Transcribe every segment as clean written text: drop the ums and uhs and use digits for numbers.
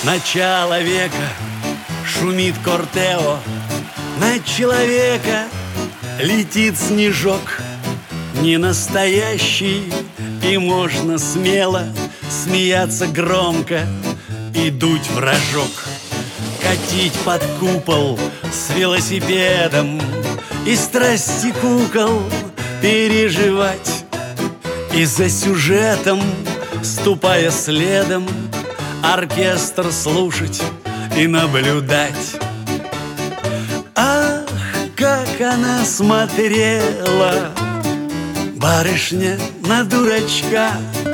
Начало века, шумит Кортео, на человека летит снежок. Не настоящий, и можно смело смеяться громко и дуть в рожок. Катить под купол с велосипедом и страсти кукол переживать. И за сюжетом, ступая следом, оркестр слушать и наблюдать. Ах, как она смотрела, барышня на дурачка.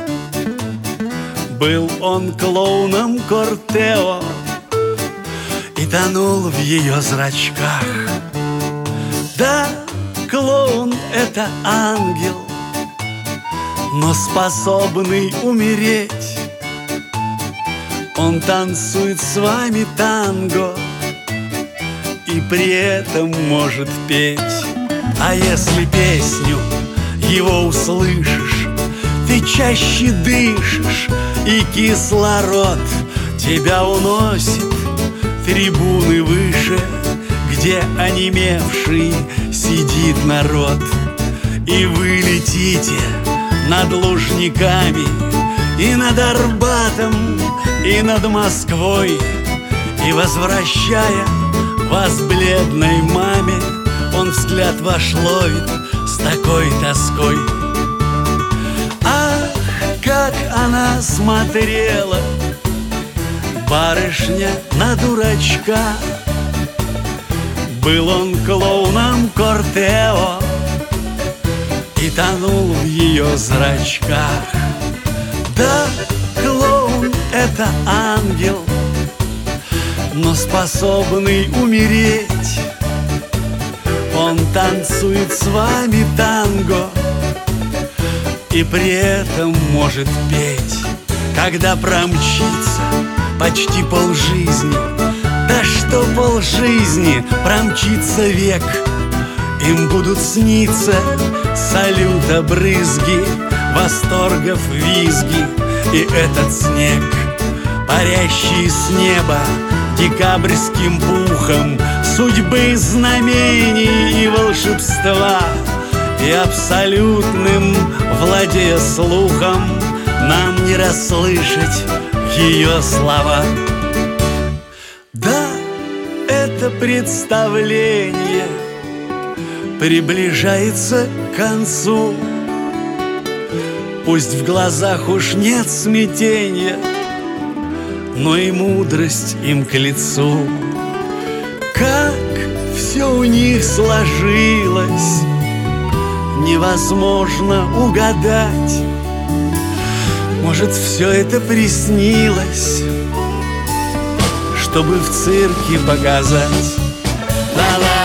Был он клоуном Кортео и тонул в ее зрачках. Да, клоун — это ангел, но способный умереть. Он танцует с вами танго и при этом может петь. А если песню его услышишь, ты чаще дышишь, и кислород тебя уносит трибуны выше, где онемевший сидит народ. И вы летите над Лужниками, и над Арбатом, и над Москвой, и, возвращая вас бледной маме, он взгляд ваш ловит с такой тоской. Ах, как она смотрела, барышня на дурачка. Был он клоуном Кортео и тонул в ее зрачках. Да, клоун — это ангел, но способный умереть. Он танцует с вами танго и при этом может петь. Когда промчится почти полжизни, да что полжизни, промчится век, им будут сниться салюта брызги, восторгов визги и этот снег, парящий с неба декабрьским пухом судьбы, знамений и волшебства. И абсолютным, владея слухом, нам не расслышать ее слова. Да, это представление приближается к концу. Пусть в глазах уж нет смятения, но и мудрость им к лицу. Как все у них сложилось, невозможно угадать. Может, все это приснилось, чтобы в цирке показать. Ла-ла.